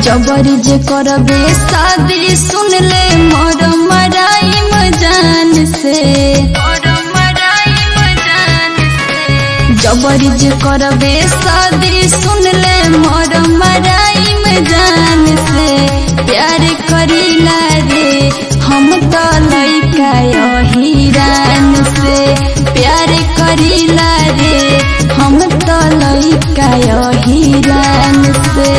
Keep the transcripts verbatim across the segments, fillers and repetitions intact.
जबरी जे करबे शादी सुन ले मोर मराई मजान से जबरी जे करबे शादी सुन ले मोर मराई मजान से प्यार करीला रे हम तो लइका हिरान से प्यार करीला रे हम तो लइका हिरान से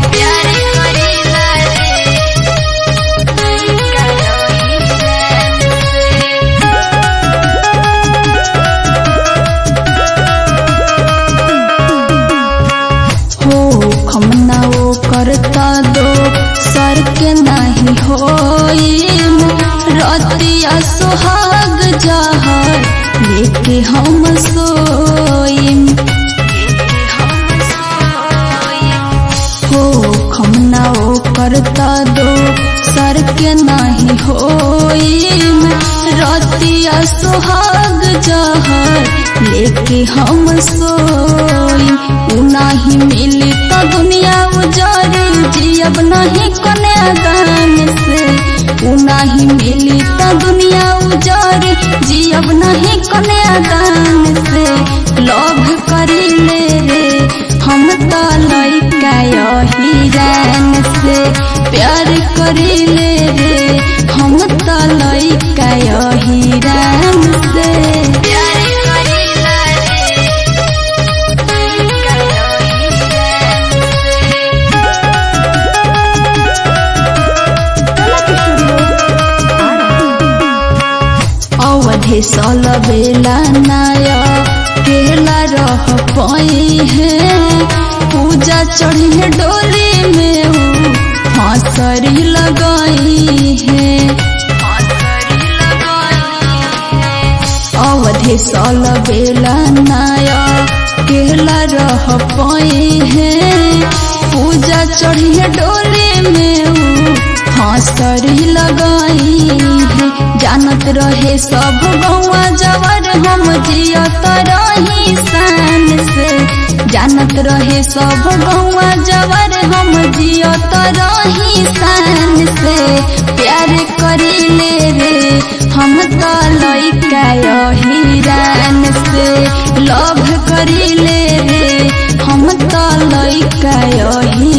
करता दो सर के नहीं होइम रतिया सुहाग जहर लेके हम सोइम हो खमना ओ करता दो सर के नहीं होइम रतिया सुहाग जहर लेके हम सोइम उ नहीं मिली तो दुनिया उजारी जियब नहीं कन्या दान से उ नहीं मिली तो दुनिया उजारी जियब नहीं कन्या दान से लोभ करी ले रे हम तो लइका हिरान से प्यार करी ले रे हम तो लइका हिरान से अवधि सल बेला नाया केला रह पाई है पूजा चढ़ी है डोली में हंसरी लगाई है अवधि सल बेला नाया केला रह पाई है पूजा चढ़ी है डोली में हंसरी लगाई है जानत रहे सब गौवा जवर हम जियत रही शान से जानत रहे सब गौवा जवर हम जियत रही शान से प्यार करी ले रे हम तो लइका हिरान से लव करी ले रे हम तो लइका